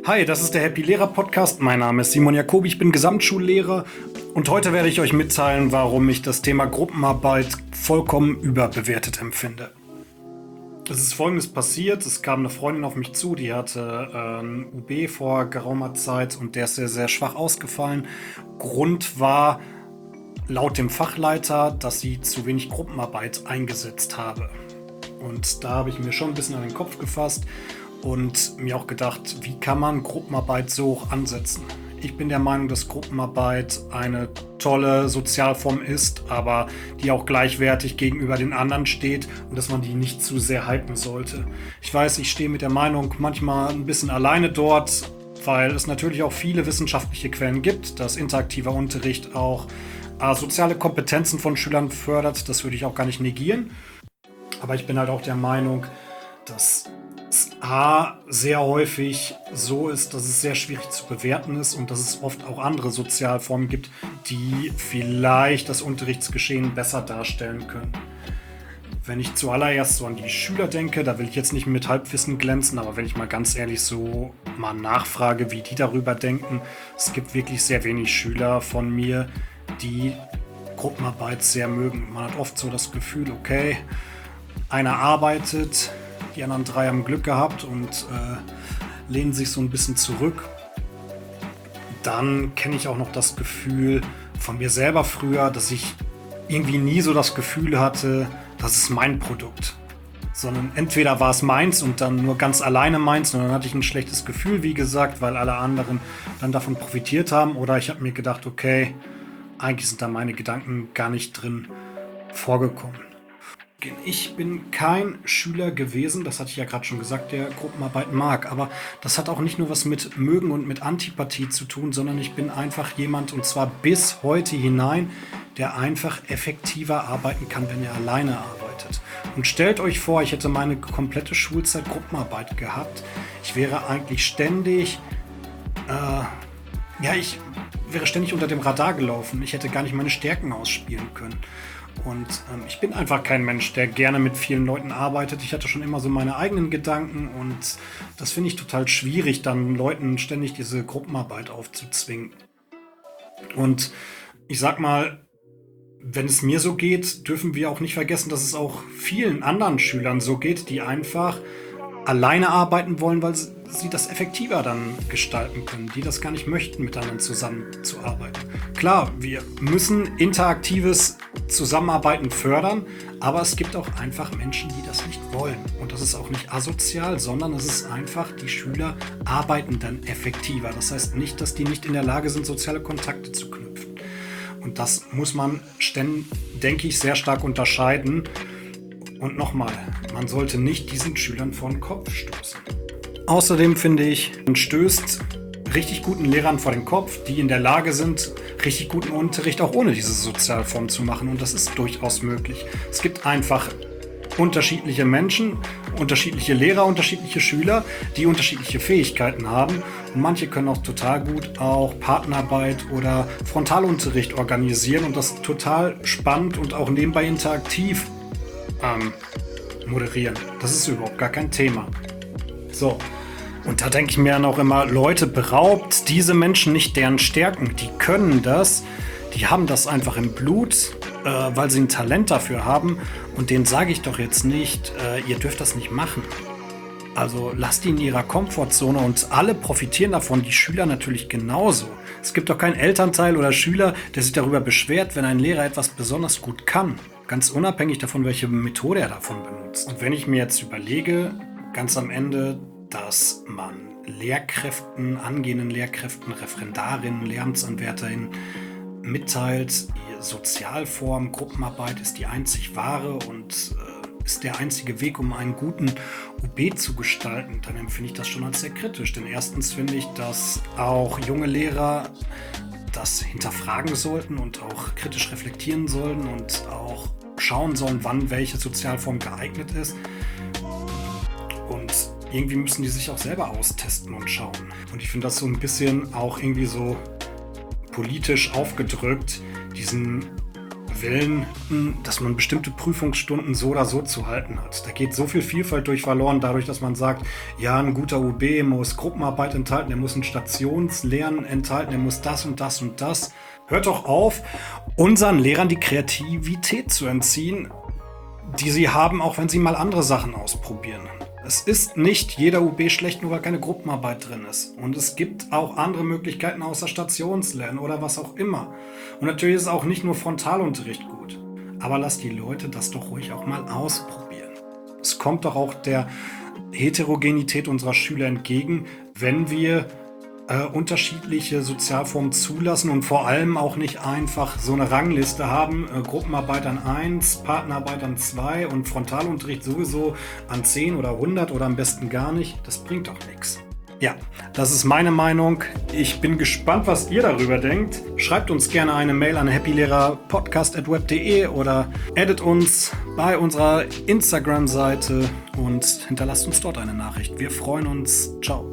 Hi, das ist der Happy Lehrer Podcast. Mein Name ist Simon Jacobi, ich bin Gesamtschullehrer und heute werde ich euch mitteilen, warum ich das Thema Gruppenarbeit vollkommen überbewertet empfinde. Es ist Folgendes passiert: Es kam eine Freundin auf mich zu, die hatte ein UB vor geraumer Zeit und der ist sehr, sehr schwach ausgefallen. Grund war laut dem Fachleiter, dass sie zu wenig Gruppenarbeit eingesetzt habe. Und da habe ich mir schon ein bisschen an den Kopf gefasst und mir auch gedacht, wie kann man Gruppenarbeit so hoch ansetzen? Ich bin der Meinung, dass Gruppenarbeit eine tolle Sozialform ist, aber die auch gleichwertig gegenüber den anderen steht und dass man die nicht zu sehr hypen sollte. Ich weiß, ich stehe mit der Meinung manchmal ein bisschen alleine dort, weil es natürlich auch viele wissenschaftliche Quellen gibt, dass interaktiver Unterricht auch soziale Kompetenzen von Schülern fördert. Das würde ich auch gar nicht negieren. Aber ich bin halt auch der Meinung, dass es sehr häufig so ist, dass es sehr schwierig zu bewerten ist und dass es oft auch andere Sozialformen gibt, die vielleicht das Unterrichtsgeschehen besser darstellen können. Wenn ich zuallererst so an die Schüler denke, da will ich jetzt nicht mit Halbwissen glänzen, aber wenn ich mal ganz ehrlich so mal nachfrage, wie die darüber denken, es gibt wirklich sehr wenig Schüler von mir, die Gruppenarbeit sehr mögen. Man hat oft so das Gefühl, okay, einer arbeitet, die anderen drei haben Glück gehabt und lehnen sich so ein bisschen zurück. Dann kenne ich auch noch das Gefühl von mir selber früher, dass ich irgendwie nie so das Gefühl hatte, das ist mein Produkt. Sondern entweder war es meins und dann nur ganz alleine meins und dann hatte ich ein schlechtes Gefühl, wie gesagt, weil alle anderen dann davon profitiert haben. Oder ich habe mir gedacht, okay, eigentlich sind da meine Gedanken gar nicht drin vorgekommen. Ich bin kein Schüler gewesen, das hatte ich ja gerade schon gesagt, der Gruppenarbeit mag. Aber das hat auch nicht nur was mit Mögen und mit Antipathie zu tun, sondern ich bin einfach jemand, und zwar bis heute hinein, der einfach effektiver arbeiten kann, wenn er alleine arbeitet. Und stellt euch vor, ich hätte meine komplette Schulzeit Gruppenarbeit gehabt. Ich wäre eigentlich ständig, ich wäre ständig unter dem Radar gelaufen. Ich hätte gar nicht meine Stärken ausspielen können. Und ich bin einfach kein Mensch, der gerne mit vielen Leuten arbeitet. Ich hatte schon immer so meine eigenen Gedanken und das finde ich total schwierig, dann Leuten ständig diese Gruppenarbeit aufzuzwingen. Und ich sag mal, wenn es mir so geht, dürfen wir auch nicht vergessen, dass es auch vielen anderen Schülern so geht, die einfach alleine arbeiten wollen, weil sie das effektiver dann gestalten können, die das gar nicht möchten, mit anderen zusammenzuarbeiten. Klar, wir müssen interaktives Zusammenarbeiten fördern, aber es gibt auch einfach Menschen, die das nicht wollen. Und das ist auch nicht asozial, sondern es ist einfach, die Schüler arbeiten dann effektiver. Das heißt nicht, dass die nicht in der Lage sind, soziale Kontakte zu knüpfen. Und das muss man, denke ich, sehr stark unterscheiden. Und nochmal, man sollte nicht diesen Schülern vor den Kopf stoßen. Außerdem finde ich, man stößt richtig guten Lehrern vor den Kopf, die in der Lage sind, richtig guten Unterricht auch ohne diese Sozialform zu machen. Und das ist durchaus möglich. Es gibt einfach unterschiedliche Menschen, unterschiedliche Lehrer, unterschiedliche Schüler, die unterschiedliche Fähigkeiten haben. Und manche können auch total gut auch Partnerarbeit oder Frontalunterricht organisieren und das total spannend und auch nebenbei interaktiv moderieren. Das ist überhaupt gar kein Thema. So, und da denke ich mir dann auch immer, Leute, beraubt diese Menschen nicht deren Stärken. Die können das, die haben das einfach im Blut, weil sie ein Talent dafür haben. Und denen sage ich doch jetzt nicht, ihr dürft das nicht machen. Also lasst die in ihrer Komfortzone und alle profitieren davon, die Schüler natürlich genauso. Es gibt doch keinen Elternteil oder Schüler, der sich darüber beschwert, wenn ein Lehrer etwas besonders gut kann. Ganz unabhängig davon, welche Methode er davon benutzt. Und wenn ich mir jetzt überlege, ganz am Ende, dass man Lehrkräften, angehenden Lehrkräften, Referendarinnen, Lehramtsanwärterinnen mitteilt, die Sozialform, Gruppenarbeit ist die einzig wahre und ist der einzige Weg, um einen guten UB zu gestalten, dann empfinde ich das schon als sehr kritisch. Denn erstens finde ich, dass auch junge Lehrer das hinterfragen sollten und auch kritisch reflektieren sollen und auch schauen sollen, wann welche Sozialform geeignet ist. Und irgendwie müssen die sich auch selber austesten und schauen. Und ich finde das so ein bisschen auch irgendwie so politisch aufgedrückt, diesen Willen, dass man bestimmte Prüfungsstunden so oder so zu halten hat. Da geht so viel Vielfalt durch verloren, dadurch, dass man sagt, ja, ein guter UB muss Gruppenarbeit enthalten, er muss ein Stationslernen enthalten, er muss das und das und das. Hört doch auf, unseren Lehrern die Kreativität zu entziehen, die sie haben, auch wenn sie mal andere Sachen ausprobieren. Es ist nicht jeder UB schlecht, nur weil keine Gruppenarbeit drin ist. Und es gibt auch andere Möglichkeiten außer Stationslernen oder was auch immer. Und natürlich ist auch nicht nur Frontalunterricht gut. Aber lasst die Leute das doch ruhig auch mal ausprobieren. Es kommt doch auch der Heterogenität unserer Schüler entgegen, wenn wir unterschiedliche Sozialformen zulassen und vor allem auch nicht einfach so eine Rangliste haben, Gruppenarbeit an 1, Partnerarbeit an 2 und Frontalunterricht sowieso an 10 oder 100 oder am besten gar nicht. Das bringt doch nichts. Ja, das ist meine Meinung. Ich bin gespannt, was ihr darüber denkt. Schreibt uns gerne eine Mail an happylehrerpodcast@web.de oder addet uns bei unserer Instagram-Seite und hinterlasst uns dort eine Nachricht. Wir freuen uns. Ciao.